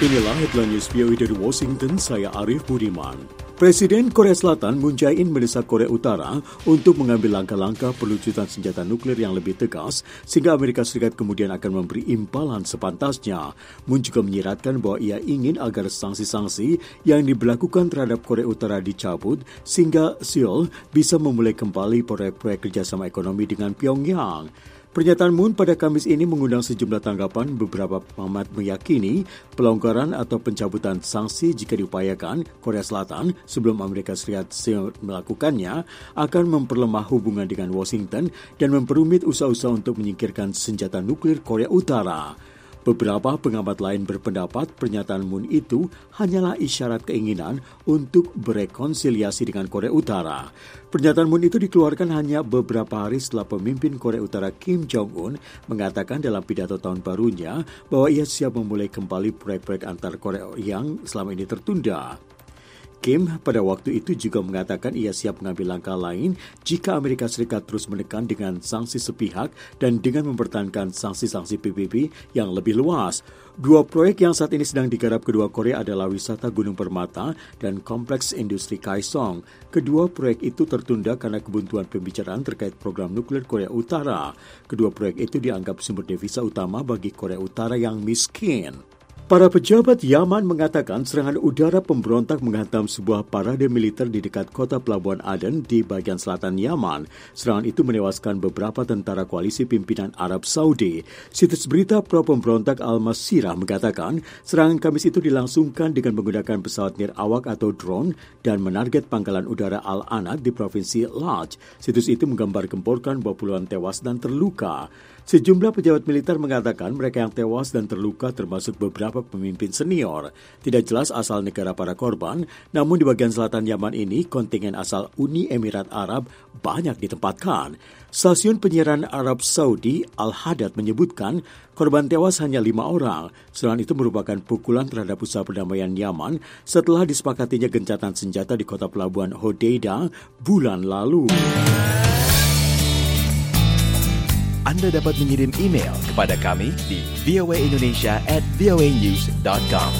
Inilah headline news VOA dari Washington, saya Arif Budiman. Presiden Korea Selatan Moon Jae-in mendesak Korea Utara untuk mengambil langkah-langkah pelucutan senjata nuklir yang lebih tegas sehingga Amerika Serikat kemudian akan memberi imbalan sepantasnya. Moon juga menyiratkan bahwa ia ingin agar sanksi-sanksi yang diberlakukan terhadap Korea Utara dicabut sehingga Seoul bisa memulai kembali proyek-proyek kerjasama ekonomi dengan Pyongyang. Pernyataan Moon pada Kamis ini mengundang sejumlah tanggapan. Beberapa pengamat meyakini pelonggaran atau pencabutan sanksi jika diupayakan Korea Selatan sebelum Amerika Serikat melakukannya akan memperlemah hubungan dengan Washington dan memperumit usaha-usaha untuk menyingkirkan senjata nuklir Korea Utara. Beberapa pengamat lain berpendapat pernyataan Moon itu hanyalah isyarat keinginan untuk berekonsiliasi dengan Korea Utara. Pernyataan Moon itu dikeluarkan hanya beberapa hari setelah pemimpin Korea Utara Kim Jong-un mengatakan dalam pidato tahun barunya bahwa ia siap memulai kembali proyek-proyek antar Korea yang selama ini tertunda. Kim pada waktu itu juga mengatakan ia siap mengambil langkah lain jika Amerika Serikat terus menekan dengan sanksi sepihak dan dengan mempertahankan sanksi-sanksi PBB yang lebih luas. Dua proyek yang saat ini sedang digarap kedua Korea adalah wisata Gunung Permata dan kompleks industri Kaesong. Kedua proyek itu tertunda karena kebuntuan pembicaraan terkait program nuklir Korea Utara. Kedua proyek itu dianggap sumber devisa utama bagi Korea Utara yang miskin. Para pejabat Yaman mengatakan serangan udara pemberontak menghantam sebuah parade militer di dekat kota Pelabuhan Aden di bagian selatan Yaman. Serangan itu menewaskan beberapa tentara koalisi pimpinan Arab Saudi. Situs berita pro-pemberontak Al-Masirah mengatakan serangan Kamis itu dilangsungkan dengan menggunakan pesawat nirawak atau drone dan menarget pangkalan udara Al-Anad di Provinsi Laj. Situs itu menggambar-gemborkan bahwa puluhan tewas dan terluka. Sejumlah pejabat militer mengatakan mereka yang tewas dan terluka termasuk beberapa pemimpin senior. Tidak jelas asal negara para korban, namun di bagian selatan Yaman ini kontingen asal Uni Emirat Arab banyak ditempatkan. Stasiun penyiaran Arab Saudi Al-Hadad menyebutkan korban tewas hanya 5 orang. Serangan itu merupakan pukulan terhadap usaha perdamaian Yaman setelah disepakatinya gencatan senjata di kota pelabuhan Hodeida bulan lalu. Anda dapat mengirim email kepada kami di voaindonesia@voanews.com.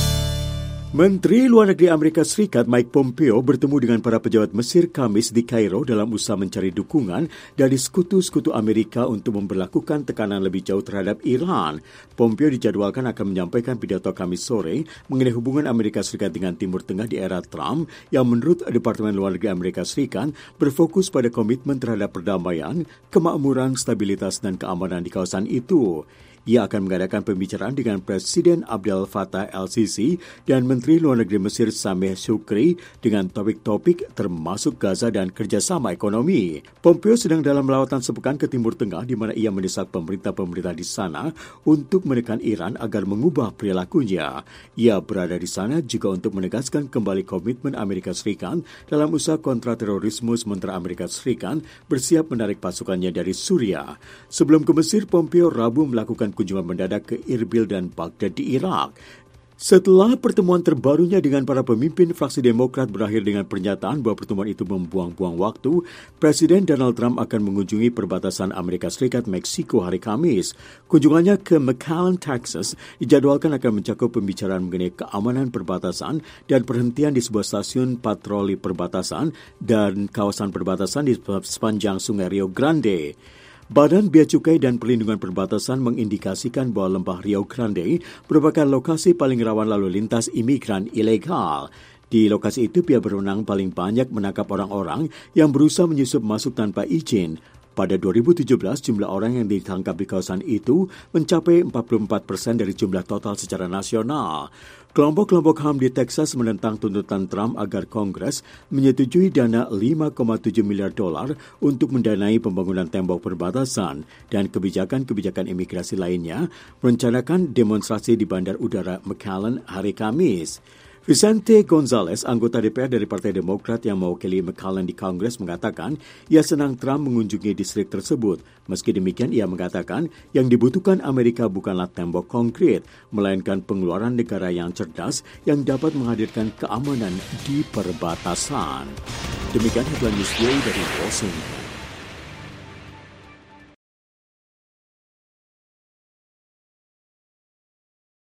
Menteri Luar Negeri Amerika Serikat Mike Pompeo bertemu dengan para pejabat Mesir Kamis di Kairo dalam usaha mencari dukungan dari sekutu-sekutu Amerika untuk memberlakukan tekanan lebih jauh terhadap Iran. Pompeo dijadwalkan akan menyampaikan pidato Kamis sore mengenai hubungan Amerika Serikat dengan Timur Tengah di era Trump yang menurut Departemen Luar Negeri Amerika Serikat berfokus pada komitmen terhadap perdamaian, kemakmuran, stabilitas, dan keamanan di kawasan itu. Ia akan mengadakan pembicaraan dengan Presiden Abdel Fattah el-Sisi dan Menteri Luar Negeri Mesir Sameh Shoukry dengan topik-topik termasuk Gaza dan kerjasama ekonomi. Pompeo sedang dalam lawatan sepekan ke Timur Tengah di mana ia mendesak pemerintah-pemerintah di sana untuk menekan Iran agar mengubah perilakunya. Ia berada di sana juga untuk menegaskan kembali komitmen Amerika Serikat dalam usaha kontraterorisme sementara Amerika Serikat bersiap menarik pasukannya dari Suriah. Sebelum ke Mesir, Pompeo Rabu melakukan kunjungan mendadak ke Irbil dan Baghdad di Irak. Setelah pertemuan terbarunya dengan para pemimpin fraksi Demokrat berakhir dengan pernyataan bahwa pertemuan itu membuang-buang waktu, Presiden Donald Trump akan mengunjungi perbatasan Amerika Serikat-Meksiko hari Kamis. Kunjungannya ke McAllen, Texas, dijadwalkan akan mencakup pembicaraan mengenai keamanan perbatasan dan perhentian di sebuah stasiun patroli perbatasan dan kawasan perbatasan di sepanjang Sungai Rio Grande. Badan Bea Cukai dan Perlindungan Perbatasan mengindikasikan bahwa Lembah Rio Grande merupakan lokasi paling rawan lalu lintas imigran ilegal. Di lokasi itu, pihak berwenang paling banyak menangkap orang-orang yang berusaha menyusup masuk tanpa izin. Pada 2017, jumlah orang yang ditangkap di kawasan itu mencapai 44% dari jumlah total secara nasional. Kelompok-kelompok HAM di Texas menentang tuntutan Trump agar Kongres menyetujui dana $5,7 miliar untuk mendanai pembangunan tembok perbatasan dan kebijakan-kebijakan imigrasi lainnya merencanakan demonstrasi di Bandar Udara McAllen hari Kamis. Vicente Gonzalez, anggota DPR dari Partai Demokrat yang mewakili McAllen di Kongres, mengatakan ia senang Trump mengunjungi distrik tersebut. Meski demikian, ia mengatakan yang dibutuhkan Amerika bukanlah tembok konkret, melainkan pengeluaran negara yang cerdas yang dapat menghadirkan keamanan di perbatasan. Demikian headline news dari Washington.